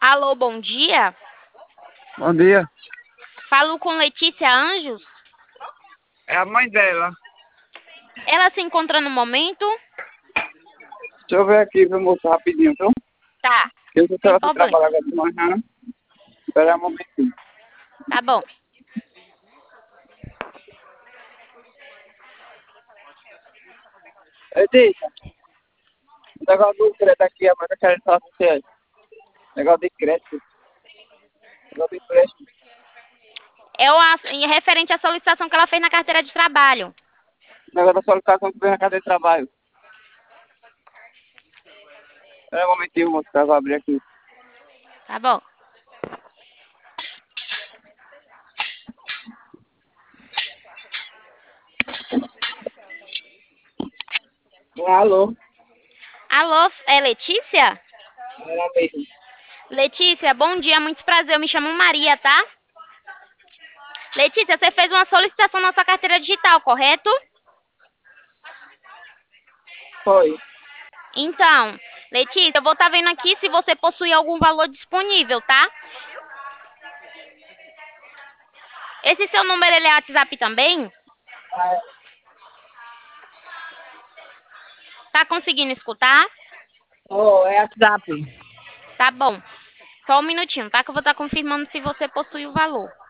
Alô, bom dia. Bom dia. Falo com Letícia Anjos. É a mãe dela. Ela se encontra no momento? Deixa eu ver aqui, meu moço, rapidinho, então. Tá, Eu sei se sem ela foi problema. trabalhar agora de manhã. Espera aí um momentinho. Tá bom. Letícia, o negócio do crédito aqui, a mãe tá querendo falar com você. Negócio de crédito. Negócio de empréstimo. Referente à solicitação que ela fez na carteira de trabalho. Negócio da solicitação que vem na cadeia de trabalho. Espera aí um momentinho, moço, que eu vou abrir aqui. Tá bom. Alô? Alô, é Letícia? Ela mesmo. Letícia, bom dia, muito prazer. Eu me chamo Maria, tá? Letícia, você fez uma solicitação na sua carteira digital, correto? Foi. Então, Letícia, eu vou estar vendo aqui se você possui algum valor disponível, tá? Esse seu número, ele é WhatsApp também? Tá conseguindo escutar? Oh, é WhatsApp. Tá bom. Só um minutinho, tá? Que eu vou estar confirmando se você possui o valor.